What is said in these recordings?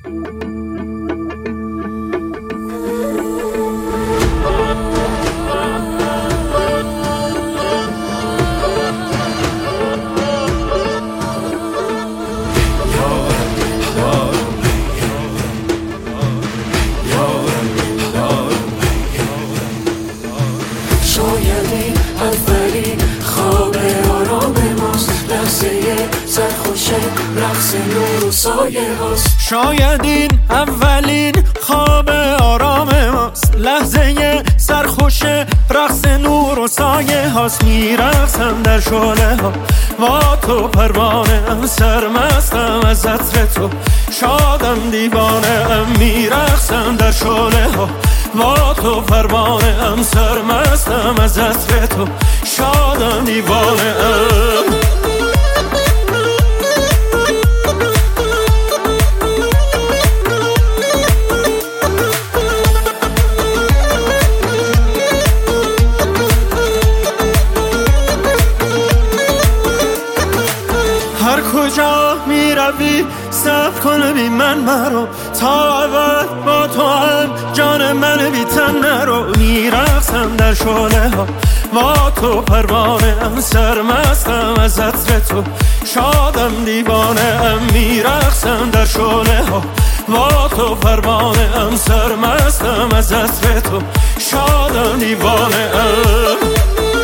شایدی اولین خواب آرام ماست، لحظه سرخوش رقص نور و سایه هاست. شاید این اولین خواب آرام ماست، لحظه سرخوش رقص نور و سایه هاست. میرقصم در شعله ها با تو پروانه ام، سرمستم از عطر تو، شادم دیوانه ام. میرقصم در شعله ها با تو پروانه ام، سرمستم از عطر تو، شادم دیوانه ام. هر کجا می روی صبر کن بی من مرو، تا ابد با تو هم جان من بی تن نرو. میرقصم در شعله ها با تو پروانه ام، سرمستم از عطر تو، شادم دیوانه ام. میرقصم در شعله ها با تو پروانه ام، سرمستم از عطر تو، شادم دیوانه ام.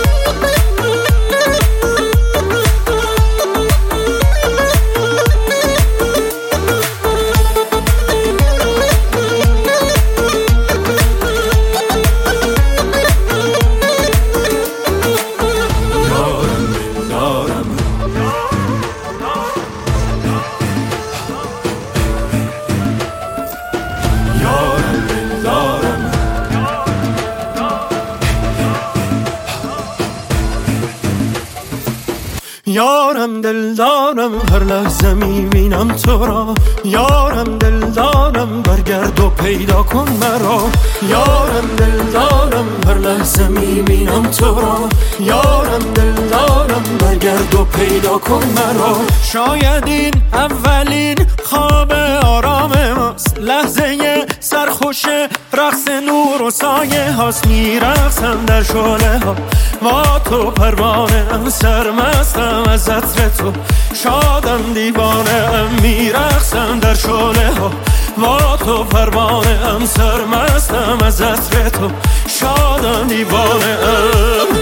یارم دلدارم، هر لحظه میبینم تو را. یارم دلدارم، برگرد و پیدا کن مرا. یارم دلدارم، هر لحظه میبینم تو را. یارم دلدارم، برگرد و پیدا کن مرا. شاید این اولین خواب آرام ماست، لحظه سرخوش رقص نور و سایه هاست. میرقصم در شعله ها با تو پروانه ام، سرمستم از عطر تو، شادم دیوانه ام. میرقصم در شعله ها با تو پروانه ام، سرمستم از عطر تو، شادم دیوانه ام.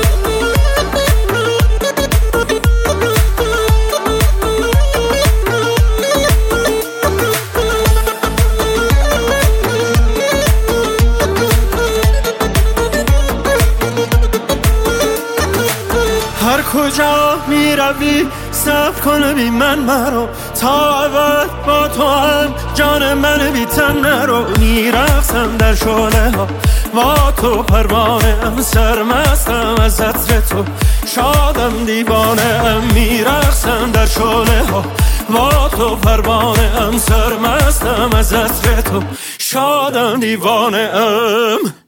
هر کجا می روی صبر کن بی من مرو، تا ابد با تو هم جان من بی تن نرو. میرقصم در شعله ها با تو پروانه ام، سرمستم از عطر تو، شادم دیوانه ام. میرقصم در شعله ها با تو پروانه ام، سرمستم از عطر تو، شادم دیوانه ام.